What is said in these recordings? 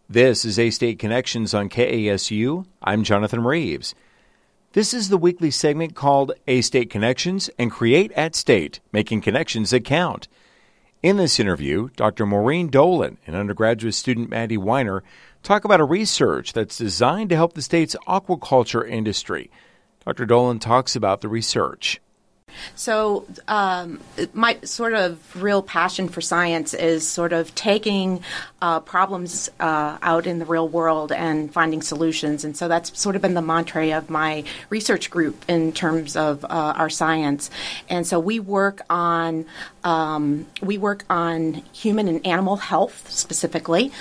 This is A-State Connections on KASU. I'm Jonathan Reeves. This is the weekly segment called A-State Connections and Create at State, making connections that count. In this interview, Dr. Maureen Dolan and undergraduate student Maddie Weiner talk about a research that's designed to help the state's aquaculture industry. Dr. Dolan talks about the research. So my sort of real passion for science is sort of taking problems out in the real world and finding solutions. And so that's sort of been the mantra of my research group in terms of our science. And so we work on human and animal health specifically.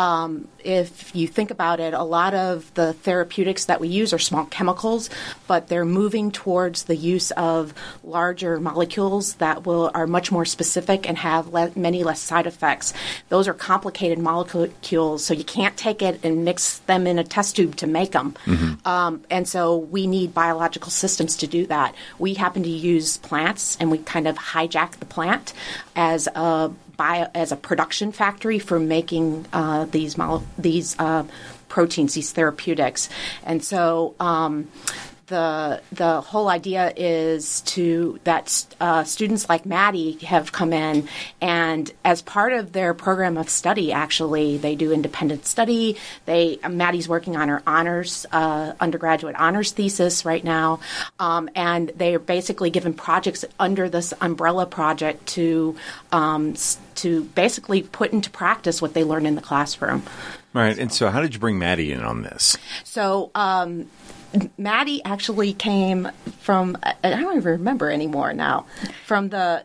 If you think about it, a lot of the therapeutics that we use are small chemicals, but they're moving towards the use of larger molecules that are much more specific and have many less side effects. Those are complicated molecules, so you can't take it and mix them in a test tube to make them. Mm-hmm. And so we need biological systems to do that. We happen to use plants, and we kind of hijack the plant as a production factory for making these proteins, these therapeutics. And so the whole idea is that students like Maddie have come in, and as part of their program of study, actually, they do independent study. Maddie's working on her undergraduate honors thesis right now, and they are basically given projects under this umbrella project to basically put into practice what they learn in the classroom. Right, and so how did you bring Maddie in on this? So Maddie actually came from, I don't even remember anymore now, from the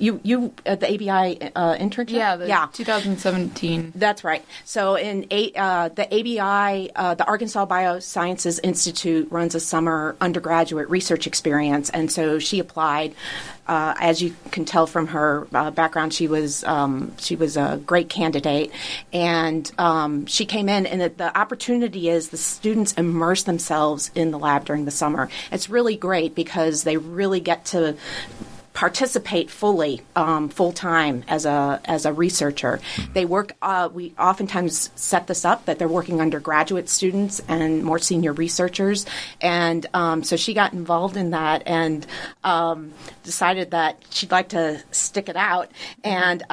ABI internship? Yeah, 2017. That's right. So in the ABI, the Arkansas Biosciences Institute runs a summer undergraduate research experience, and so she applied. As you can tell from her background, she was a great candidate, and she came in. And the opportunity is the students immerse themselves in the lab during the summer. It's really great because they really get to participate fully, full time as a researcher. They work. We oftentimes set this up that they're working under graduate students and more senior researchers, and so she got involved in that and decided that she'd like to stick it out. And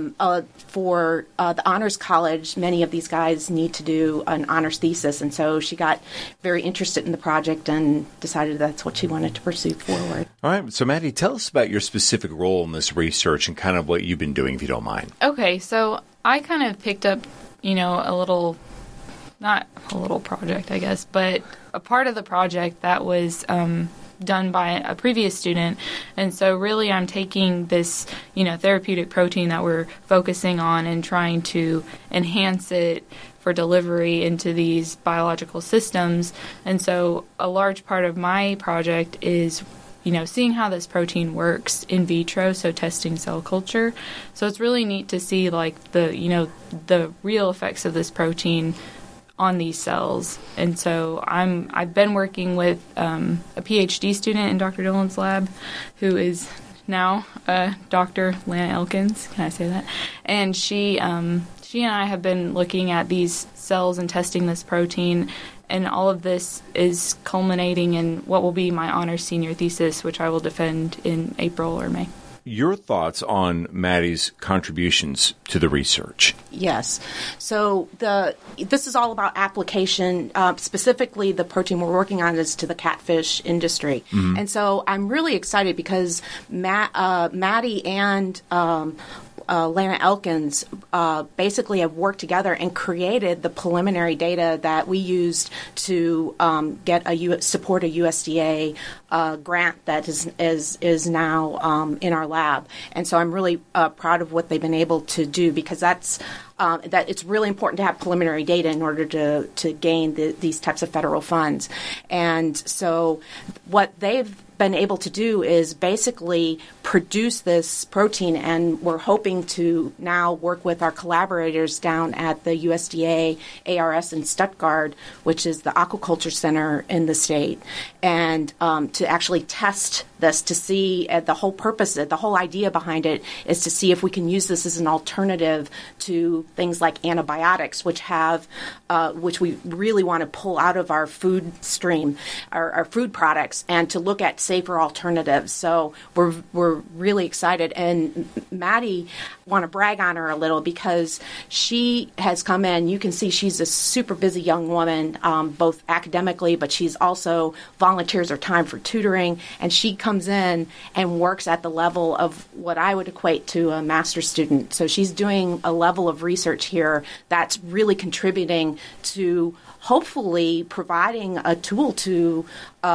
for the honors college, many of these guys need to do an honors thesis, and so she got very interested in the project and decided that's what she wanted to pursue forward. All right. So, Maddie, tell us about your specific role in this research and kind of what you've been doing, if you don't mind. Okay, so I kind of picked up, not a little project, I guess, but a part of the project that was done by a previous student. And so really I'm taking this, therapeutic protein that we're focusing on and trying to enhance it for delivery into these biological systems. And so a large part of my project is seeing how this protein works in vitro, so testing cell culture. So it's really neat to see the real effects of this protein on these cells. And so I've been working with a PhD student in Dr. Dolan's lab, who is now Dr. Lana Elkins. Can I say that? And she and I have been looking at these cells and testing this protein. And all of this is culminating in what will be my honors senior thesis, which I will defend in April or May. Your thoughts on Maddie's contributions to the research? Yes. So this is all about application. Specifically, the protein we're working on is to the catfish industry. Mm-hmm. And so I'm really excited because Maddie and Lana Elkins basically have worked together and created the preliminary data that we used to support a USDA grant that is now in our lab. And so I'm really proud of what they've been able to do, because that it's really important to have preliminary data in order to gain these types of federal funds. And so what they've been able to do is basically produce this protein, and we're hoping to now work with our collaborators down at the USDA ARS in Stuttgart, which is the aquaculture center in the state, and to actually test this to see the whole purpose, the whole idea behind it is to see if we can use this as an alternative to things like antibiotics, which we really want to pull out of our food stream, our food products, and to look at safer alternatives. So we're really excited. And Maddie, want to brag on her a little because she has come in. You can see she's a super busy young woman, both academically, but she's also volunteers her time for tutoring, and she comes in and works at the level of what I would equate to a master's student. So she's doing a level of research here that's really contributing to hopefully providing a tool to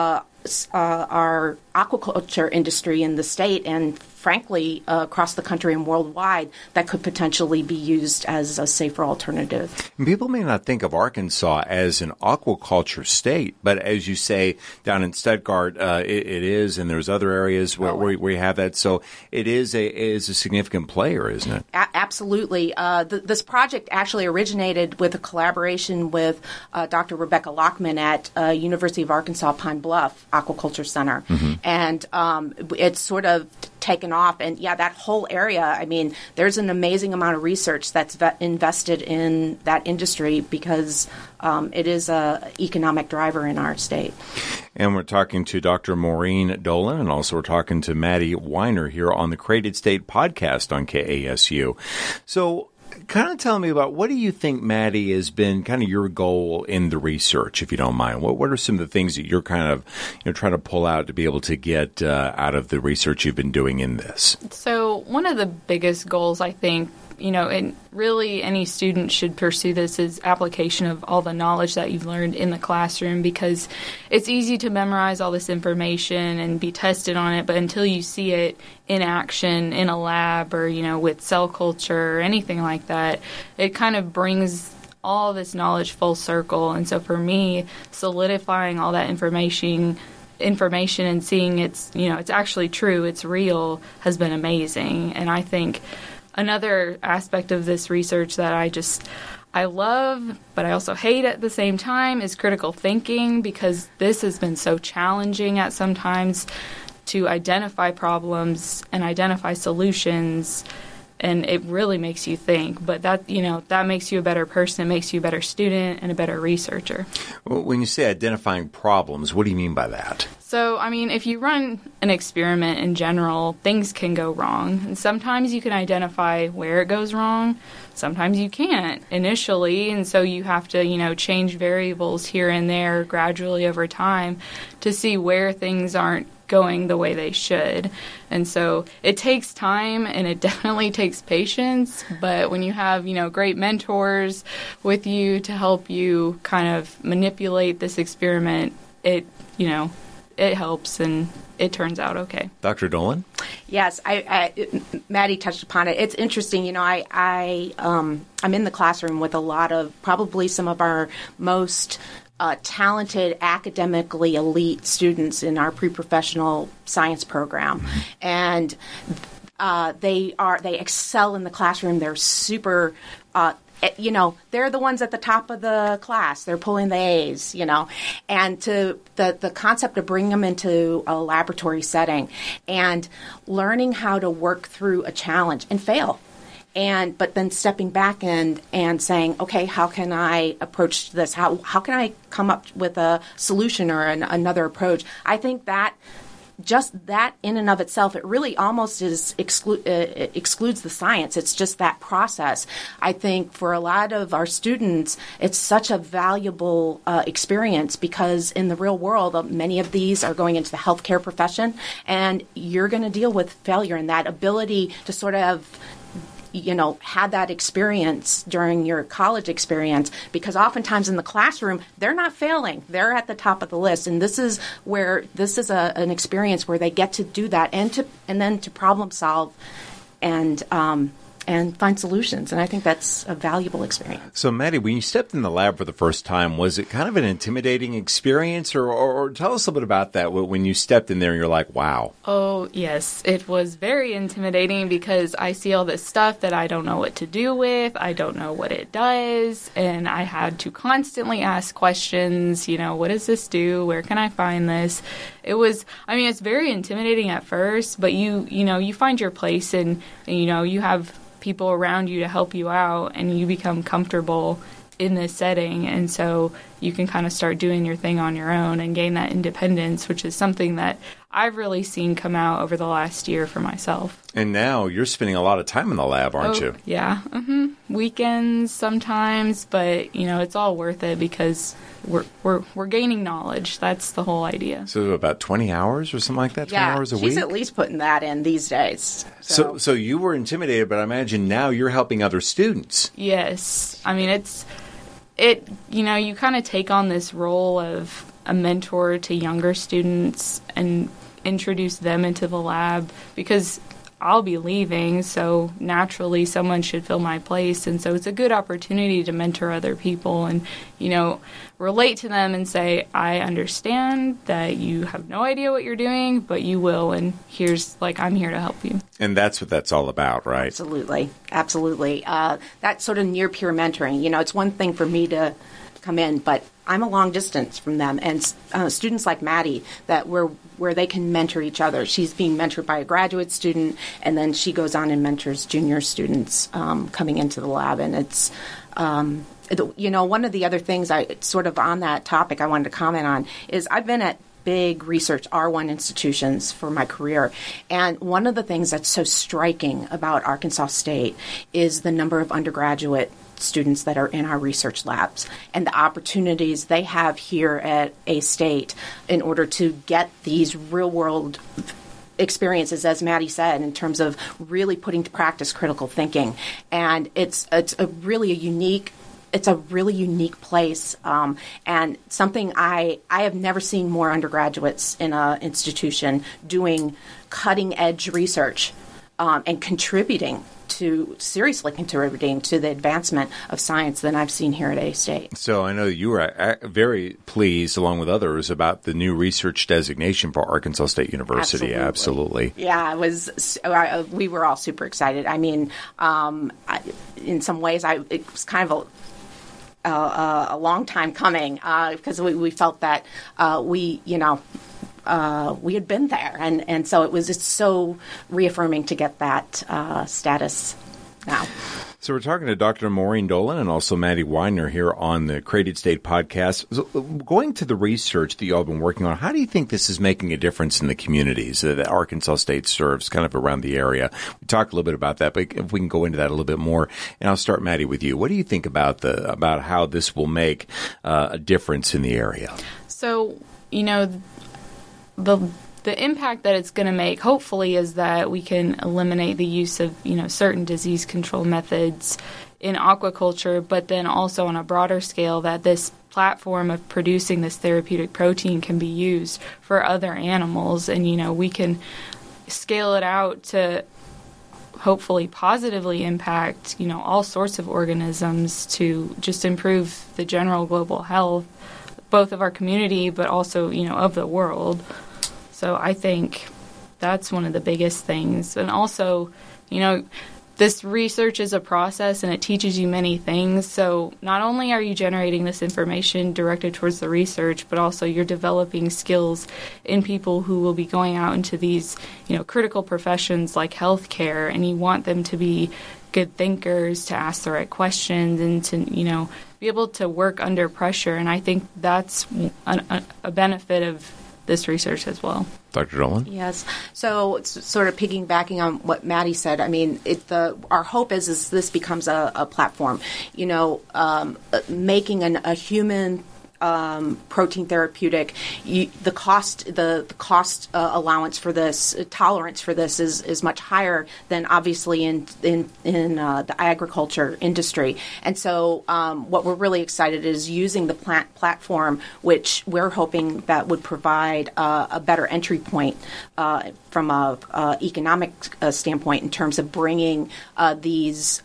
our aquaculture industry in the state and frankly across the country and worldwide that could potentially be used as a safer alternative. And people may not think of Arkansas as an aquaculture state, but as you say, down in Stuttgart, it is, and there's other areas where we have that. So it is a significant player, isn't it? Absolutely. This project actually originated with a collaboration with Dr. Rebecca Lockman at University of Arkansas Pine Bluff Aquaculture Center. Mm-hmm. And it's sort of taken off. And yeah, that whole area, I mean, there's an amazing amount of research that's invested in that industry because it is a economic driver in our state. And we're talking to Dr. Maureen Dolan, and also we're talking to Maddie Weiner here on the Created State podcast on KASU. So kind of tell me about what do you think, Maddie, has been kind of your goal in the research, if you don't mind? What are some of the things that you're kind of trying to pull out to be able to get out of the research you've been doing in this? So one of the biggest goals, I think, and really any student should pursue this is application of all the knowledge that you've learned in the classroom, because it's easy to memorize all this information and be tested on it, but until you see it in action in a lab or, with cell culture or anything like that, it kind of brings all this knowledge full circle. And so for me, solidifying all that information and seeing it's actually true, it's real, has been amazing. And I think another aspect of this research that I love, but I also hate at the same time, is critical thinking, because this has been so challenging at some times to identify problems and identify solutions, and it really makes you think. But that makes you a better person, it makes you a better student and a better researcher. Well, when you say identifying problems, what do you mean by that? So, if you run an experiment in general, things can go wrong. And sometimes you can identify where it goes wrong. Sometimes you can't initially. And so you have to, change variables here and there gradually over time to see where things aren't going the way they should. And so it takes time and it definitely takes patience. But when you have, great mentors with you to help you kind of manipulate this experiment, it helps and it turns out okay. Dr. Dolan? Yes, Maddie touched upon it. It's interesting, I'm in the classroom with a lot of probably some of our most talented, academically elite students in our pre-professional science program, and they excel in the classroom. They're super. They're the ones at the top of the class. They're pulling the A's, and to the concept of bringing them into a laboratory setting and learning how to work through a challenge and fail. But then stepping back and saying, okay, how can I approach this? How can I come up with a solution or another approach? I think that just that in and of itself, it really almost excludes the science. It's just that process. I think for a lot of our students, it's such a valuable experience, because in the real world, many of these are going into the healthcare profession, and you're going to deal with failure, and that ability to sort of had that experience during your college experience, because oftentimes in the classroom, they're not failing. They're at the top of the list. And this is an experience where they get to do that and then to problem solve and find solutions. And I think that's a valuable experience. So, Maddie, when you stepped in the lab for the first time, was it kind of an intimidating experience? Or tell us a little bit about that when you stepped in there and you're like, wow. Oh, yes. It was very intimidating because I see all this stuff that I don't know what to do with. I don't know what it does. And I had to constantly ask questions, what does this do? Where can I find this? It's very intimidating at first, but you find your place and you have people around you to help you out and you become comfortable in this setting. And so you can kind of start doing your thing on your own and gain that independence, which is something that I've really seen come out over the last year for myself. And now you're spending a lot of time in the lab, aren't you? Yeah. Weekends sometimes, but it's all worth it because we're gaining knowledge. That's the whole idea. So about 20 hours or something like that? 20 hours a week? She's at least putting that in these days. So you were intimidated, but I imagine now you're helping other students. Yes. You kind of take on this role of a mentor to younger students and introduce them into the lab because I'll be leaving, so naturally someone should fill my place. And so it's a good opportunity to mentor other people and, relate to them and say, I understand that you have no idea what you're doing, but you will, and I'm here to help you. And that's what that's all about, right? Absolutely. That sort of near-peer mentoring. It's one thing for me to come in, but I'm a long distance from them. And students like Maddie, where they can mentor each other. She's being mentored by a graduate student, and then she goes on and mentors junior students coming into the lab. And it's, one of the other things on that topic I wanted to comment on is I've been at big research R1 institutions for my career. And one of the things that's so striking about Arkansas State is the number of undergraduate students that are in our research labs and the opportunities they have here at A-State in order to get these real-world experiences, as Maddie said, in terms of really putting to practice critical thinking. And it's a really unique place, and something I have never seen more undergraduates in an institution doing cutting-edge research and seriously contributing to the advancement of science than I've seen here at A-State. So I know you were very pleased, along with others, about the new research designation for Arkansas State University. Absolutely. Yeah, we were all super excited. In some ways, it was kind of a long time coming because we felt that we had been there, and so it's so reaffirming to get that status now. So we're talking to Dr. Maureen Dolan and also Maddie Weiner here on the Created State podcast. So going to the research that you all have been working on, how do you think this is making a difference in the communities that Arkansas State serves kind of around the area? We talked a little bit about that, but if we can go into that a little bit more, and I'll start, Maddie, with you. What do you think about how this will make a difference in the area? So, the impact that it's going to make, hopefully, is that we can eliminate the use of, certain disease control methods in aquaculture, but then also on a broader scale that this platform of producing this therapeutic protein can be used for other animals. And, we can scale it out to hopefully positively impact, all sorts of organisms to just improve the general global health, both of our community, but also, of the world. So I think that's one of the biggest things. And also, this research is a process and it teaches you many things. So not only are you generating this information directed towards the research, but also you're developing skills in people who will be going out into these, critical professions like healthcare, and you want them to be good thinkers, to ask the right questions, and to, be able to work under pressure. And I think that's a benefit of this research as well. Dr. Dolan? Yes. So it's sort of piggybacking on what Maddie said. Our hope is this becomes a platform, making a human protein therapeutic, the cost allowance for this, tolerance for this is much higher than obviously in the agriculture industry. And so what we're really excited is using the plant platform, which we're hoping that would provide a better entry point from a economic standpoint in terms of bringing these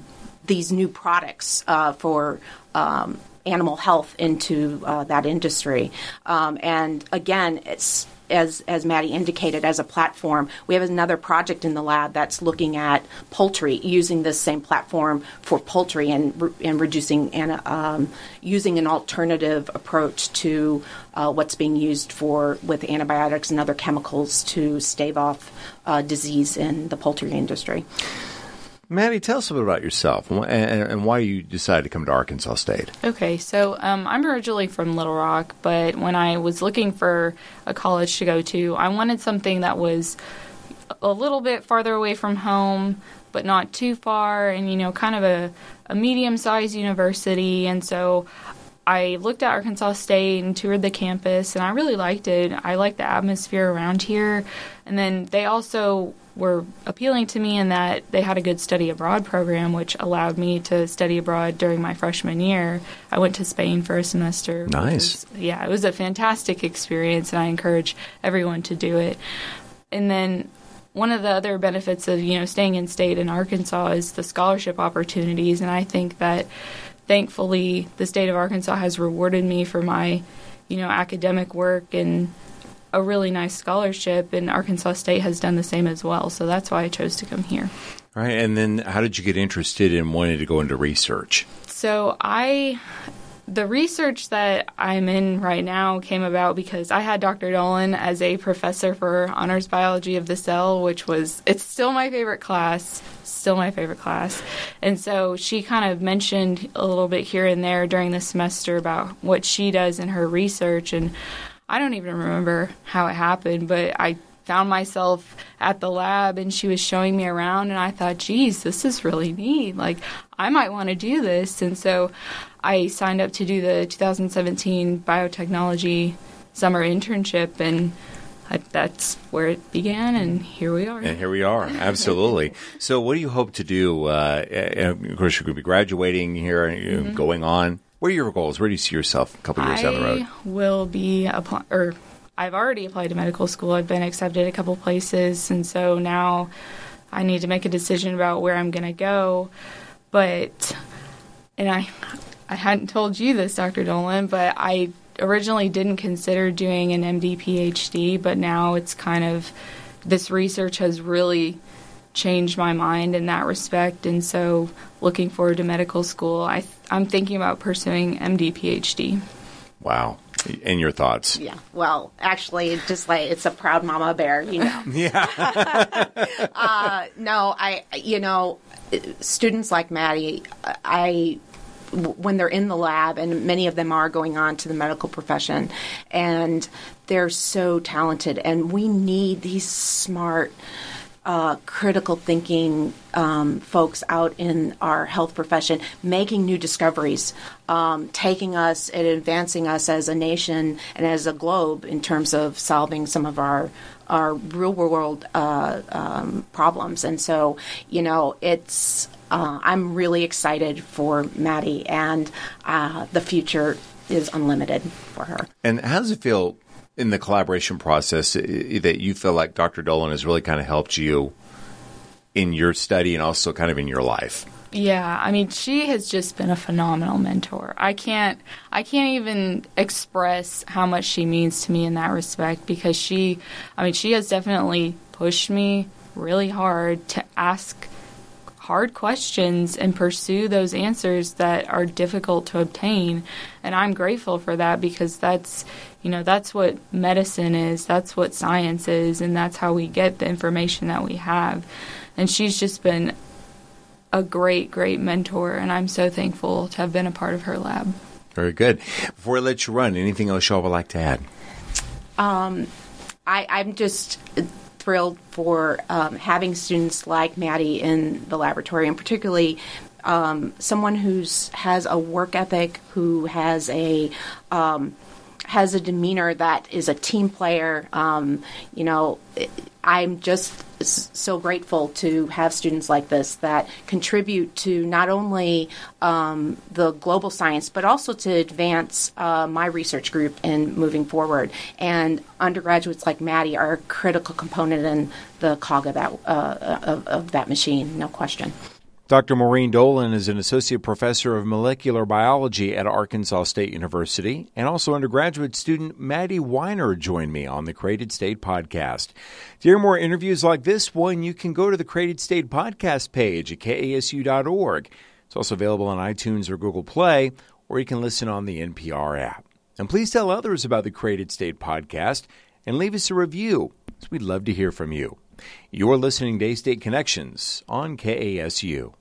new products for animal health into that industry. And again, it's as Maddie indicated, as a platform. We have another project in the lab that's looking at poultry, using this same platform for poultry and reducing and using an alternative approach to what's being used with antibiotics and other chemicals to stave off disease in the poultry industry. Maddie, tell us a bit about yourself and why you decided to come to Arkansas State. Okay, so I'm originally from Little Rock, but when I was looking for a college to go to, I wanted something that was a little bit farther away from home, but not too far, and, kind of a medium-sized university. And so I looked at Arkansas State and toured the campus, and I really liked it. I liked the atmosphere around here. And then they also were appealing to me in that they had a good study abroad program, which allowed me to study abroad during my freshman year. I went to Spain for a semester. Nice. It was a fantastic experience, and I encourage everyone to do it. And then one of the other benefits of, staying in state in Arkansas is the scholarship opportunities, and I think that thankfully the state of Arkansas has rewarded me for my, academic work and a really nice scholarship, and Arkansas State has done the same as well. So that's why I chose to come here. All right. And then how did you get interested in wanting to go into research? So the research that I'm in right now came about because I had Dr. Dolan as a professor for honors biology of the cell, it's still my favorite class. And so she kind of mentioned a little bit here and there during the semester about what she does in her research, and I don't even remember how it happened, but I found myself at the lab and she was showing me around, and I thought, geez, this is really neat. Like, I might want to do this. And so I signed up to do the 2017 biotechnology summer internship, and that's where it began, and here we are. Absolutely. So what do you hope to do? Of course, you're going to be graduating here, going on. What are your goals? Where do you see yourself a couple years down the road? I will be I've already applied to medical school. I've been accepted a couple places, and so now I need to make a decision about where I'm going to go. But, and I hadn't told you this, Dr. Dolan, but I originally didn't consider doing an MD PhD, but now it's kind of, this research has really changed my mind in that respect, and so looking forward to medical school, I'm thinking about pursuing MD PhD. Wow. And your thoughts? Yeah. Well, actually, just like it's a proud mama bear, Yeah. No, students like Maddie, when they're in the lab, and many of them are going on to the medical profession, and they're so talented, and we need these smart, critical thinking folks out in our health profession, making new discoveries, taking us and advancing us as a nation and as a globe in terms of solving some of our real world problems. And so, it's I'm really excited for Maddie, and the future is unlimited for her. And how does it feel in the collaboration process that you feel like Dr. Dolan has really kind of helped you in your study and also kind of in your life? Yeah, I mean, she has just been a phenomenal mentor. I can't even express how much she means to me in that respect, because she has definitely pushed me really hard to ask hard questions and pursue those answers that are difficult to obtain. And I'm grateful for that, because that's what medicine is, that's what science is, and that's how we get the information that we have. And she's just been a great, great mentor, and I'm so thankful to have been a part of her lab. Very good. Before I let you run, anything else y'all would like to add? I'm just thrilled for having students like Maddie in the laboratory, and particularly someone who has a work ethic, who has a demeanor that is a team player. I'm just so grateful to have students like this that contribute to not only the global science, but also to advance my research group in moving forward. And undergraduates like Maddie are a critical component in the cog of that machine, no question. Dr. Maureen Dolan is an associate professor of molecular biology at Arkansas State University, and also undergraduate student Maddie Weiner joined me on the Created State podcast. To hear more interviews like this one, you can go to the Created State podcast page at kasu.org. It's also available on iTunes or Google Play, or you can listen on the NPR app. And please tell others about the Created State podcast and leave us a review, as we'd love to hear from you. You're listening to A-State Connections on KASU.